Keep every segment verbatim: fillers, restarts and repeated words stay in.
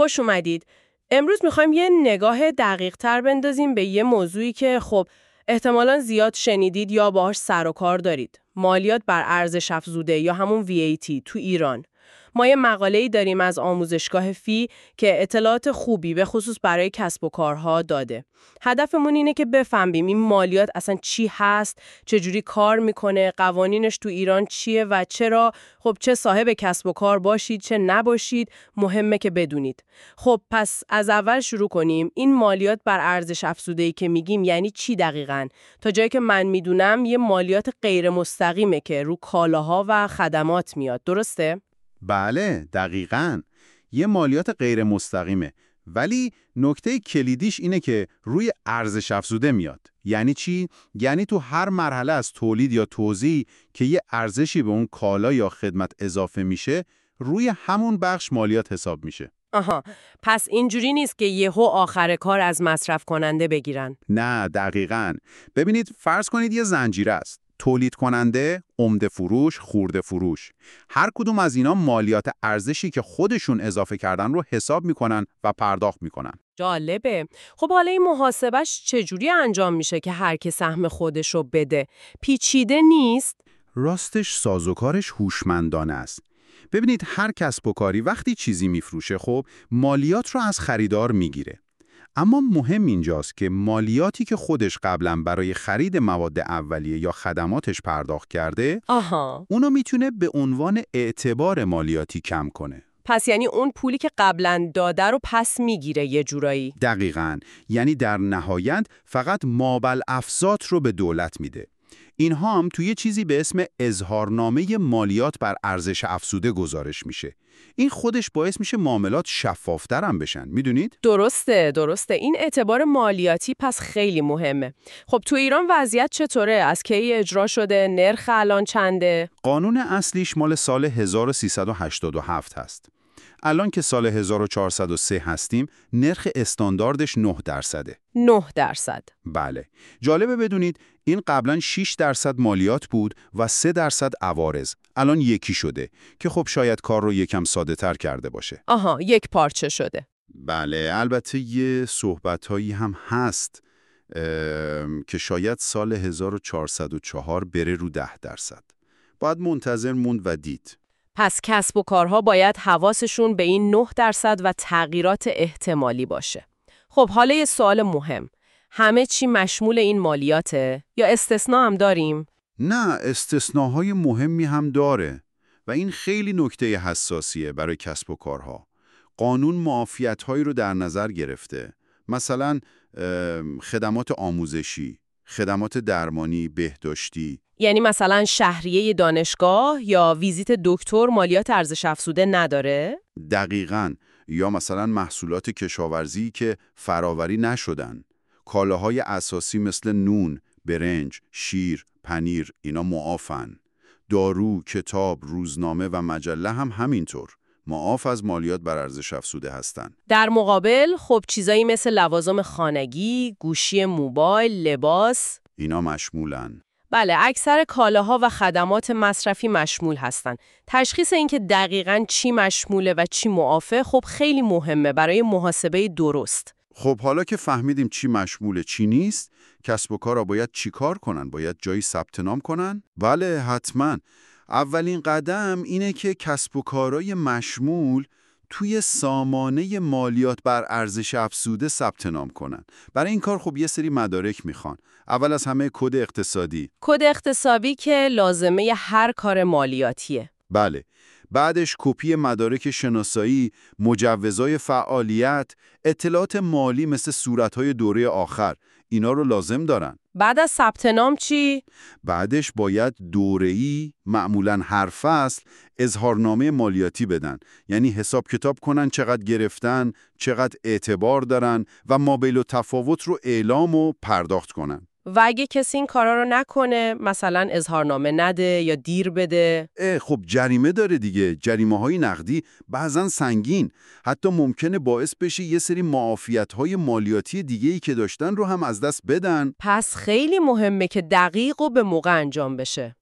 خوش اومدید. امروز میخوایم یه نگاه دقیق تر بندازیم به یه موضوعی که خب احتمالاً زیاد شنیدید یا باهاش سر و کار دارید. مالیات بر ارزش افزوده یا همون وی ای تی تو ایران. ما یه مقاله‌ای داریم از آموزشگاه فی که اطلاعات خوبی به خصوص برای کسب و کارها داده. هدفمون اینه که بفهمیم این مالیات اصلا چی هست، چجوری کار میکنه، قوانینش تو ایران چیه و چرا خب چه صاحب کسب و کار باشید چه نباشید مهمه که بدونید. خب پس از اول شروع کنیم. این مالیات بر ارزش افزوده‌ای که میگیم یعنی چی دقیقاً؟ تا جایی که من میدونم یه مالیات غیر مستقیمه که رو کالاها و خدمات میاد. درسته؟ بله، دقیقاً. یه مالیات غیر مستقیمه، ولی نکته کلیدیش اینه که روی ارزش افزوده میاد. یعنی چی؟ یعنی تو هر مرحله از تولید یا توزیع که یه ارزشی به اون کالا یا خدمت اضافه میشه، روی همون بخش مالیات حساب میشه. آها، پس اینجوری نیست که یهو آخر کار از مصرف کننده بگیرن. نه، دقیقاً. ببینید، فرض کنید یه زنجیره است. تولید کننده، عمده فروش، خرده فروش. هر کدوم از اینا مالیات ارزشی که خودشون اضافه کردن رو حساب میکنن و پرداخت میکنن. جالبه. خب حالا این محاسبش چجوری انجام میشه که هر کی سهم خودش رو بده؟ پیچیده نیست؟ راستش سازوکارش هوشمندانه است. ببینید، هر کسب و کاری وقتی چیزی میفروشه خب مالیات رو از خریدار میگیره. اما مهم اینجاست که مالیاتی که خودش قبلا برای خرید مواد اولیه یا خدماتش پرداخت کرده، آها. اونو میتونه به عنوان اعتبار مالیاتی کم کنه. پس یعنی اون پولی که قبلا داده رو پس میگیره یه جورایی. دقیقاً. یعنی در نهایت فقط مابعالافزات رو به دولت میده. اینها هم توی چیزی به اسم اظهارنامه مالیات بر ارزش افزوده گزارش میشه. این خودش باعث میشه معاملات شفافتر هم بشن. میدونید؟ درسته، درسته. این اعتبار مالیاتی پس خیلی مهمه. خب تو ایران وضعیت چطوره؟ از کی اجرا شده؟ نرخ الان چنده؟ قانون اصلیش مال سال هزار و سیصد و هشتاد و هفت هست. الان که سال هزار و چهارصد و سه هستیم، نرخ استانداردش نه درصده. نه درصد. بله. جالبه بدونید این قبلا شش درصد مالیات بود و سه درصد عوارض. الان یکی شده که خب شاید کار رو یکم ساده تر کرده باشه. آها، یک پارچه شده. بله، البته یه صحبتایی هم هست که شاید سال هزار و چهارصد و چهار بره رو ده درصد. باید منتظر موند و دید. پس کسب و کارها باید حواسشون به این نه درصد و تغییرات احتمالی باشه. خب حالا یه سوال مهم. همه چی مشمول این مالیاته یا استثناء هم داریم؟ نه، استثناهای مهمی هم داره و این خیلی نکته حساسیه برای کسب و کارها. قانون معافیت‌هایی رو در نظر گرفته. مثلا خدمات آموزشی، خدمات درمانی، بهداشتی. یعنی مثلا شهریه دانشگاه یا ویزیت دکتر مالیات ارزش افزوده نداره؟ دقیقاً. یا مثلا محصولات کشاورزی که فراوری نشدن. کالاهای اساسی مثل نون، برنج، شیر، پنیر اینا معافن. دارو، کتاب، روزنامه و مجله هم همینطور. معاف از مالیات بر ارزش افزوده هستن. در مقابل خب چیزایی مثل لوازم خانگی، گوشی موبایل، لباس اینا مشمولن. بله، اکثر کالاها و خدمات مصرفی مشمول هستن. تشخیص این که دقیقاً چی مشموله و چی معافه خب خیلی مهمه برای محاسبه درست. خب حالا که فهمیدیم چی مشموله چی نیست، کسب و کارا باید چی کار کنن؟ باید جایی ثبت نام کنن؟ بله، حتما. اولین قدم اینه که کسب و کارای مشمول توی سامانه مالیات بر ارزش افزوده ثبت نام کنن. برای این کار خب یه سری مدارک میخوان. اول از همه کد اقتصادی. کد اقتصادی که لازمه هر کار مالیاتیه. بله. بعدش کپی مدارک شناسایی، مجوزهای فعالیت، اطلاعات مالی مثل صورتهای دوره آخر. اینا رو لازم دارن. بعد از ثبت نام چی؟ بعدش باید دوره‌ای، معمولاً هر فصل، اظهارنامه مالیاتی بدن. یعنی حساب کتاب کنن چقدر گرفتن، چقدر اعتبار دارن و مابعد التفاوت رو اعلام و پرداخت کنن. و اگه کسی این کارا رو نکنه، مثلا اظهارنامه نده یا دیر بده؟ خب جریمه داره دیگه. جریمه‌های نقدی بعضن سنگین. حتی ممکنه باعث بشه یه سری معافیت‌های مالیاتی دیگه‌ای که داشتن رو هم از دست بدن. پس خیلی مهمه که دقیق و به موقع انجام بشه.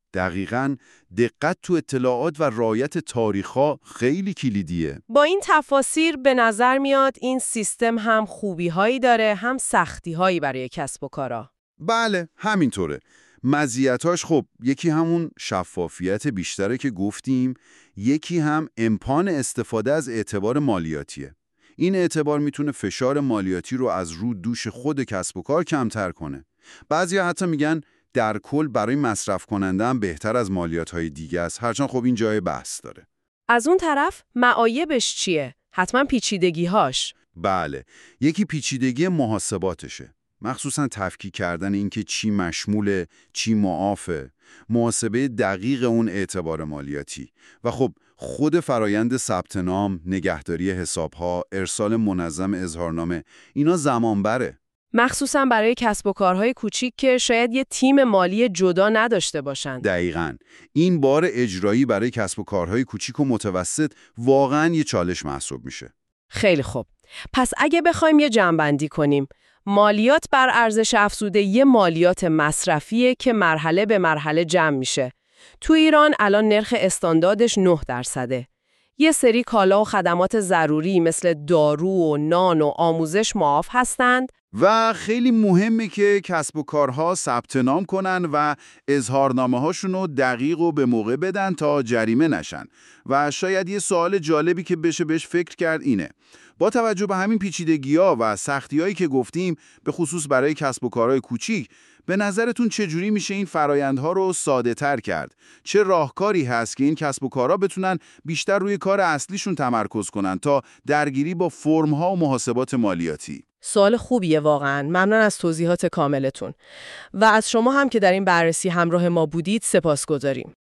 دقیقاً دقت تو اطلاعات و رعایت تاریخ‌ها خیلی کلیدیه. با این تفاسیر به نظر میاد این سیستم هم خوبی‌هایی داره هم سختی‌هایی برای کسب و کارا. بله، همینطوره. مزیتاش خب یکی همون شفافیت بیشتره که گفتیم، یکی هم امکان استفاده از اعتبار مالیاتیه. این اعتبار میتونه فشار مالیاتی رو از رو دوش خود کسب و کار کمتر کنه. بعضیا حتی میگن در کل برای مصرف کننده هم بهتر از مالیات‌های دیگه است، هرچند خب این جای بحث داره. از اون طرف معایبش چیه؟ حتما پیچیدگی‌هاش. بله، یکی پیچیدگی محاسباتشه. مخصوصا تفکیک کردن اینکه چی مشموله، چی معافه، محاسبه دقیق اون اعتبار مالیاتی و خب خود فرایند ثبت نام، نگهداری حسابها، ارسال منظم اظهارنامه، اینا زمان بره. مخصوصا برای کسب و کارهای کوچیک که شاید یه تیم مالی جدا نداشته باشن. دقیقاً. این بار اجرایی برای کسب و کارهای کوچیک و متوسط واقعاً یه چالش محسوب میشه. خیلی خوب. پس اگه بخوایم یه جمع‌بندی کنیم، مالیات بر ارزش افزوده یه مالیات مصرفیه که مرحله به مرحله جمع میشه. تو ایران الان نرخ استانداردش نه درصده. یه سری کالا و خدمات ضروری مثل دارو و نان و آموزش معاف هستند و خیلی مهمه که کسب و کارها ثبت نام کنن و اظهارنامه هاشون رو دقیق و به موقع بدن تا جریمه نشن. و شاید یه سوال جالبی که بشه بهش فکر کرد اینه: با توجه به همین پیچیدگی‌ها و سختی‌هایی که گفتیم، به خصوص برای کسب و کارهای کوچیک، به نظرتون چجوری میشه این فرایندها رو ساده‌تر کرد؟ چه راهکاری هست که این کسب و کارها بتونن بیشتر روی کار اصلیشون تمرکز کنن تا درگیری با فرم‌ها و محاسبات مالیاتی؟ سوال خوبیه واقعاً. ممنون از توضیحات کاملتون. و از شما هم که در این بررسی همراه ما بودید سپاسگزاریم.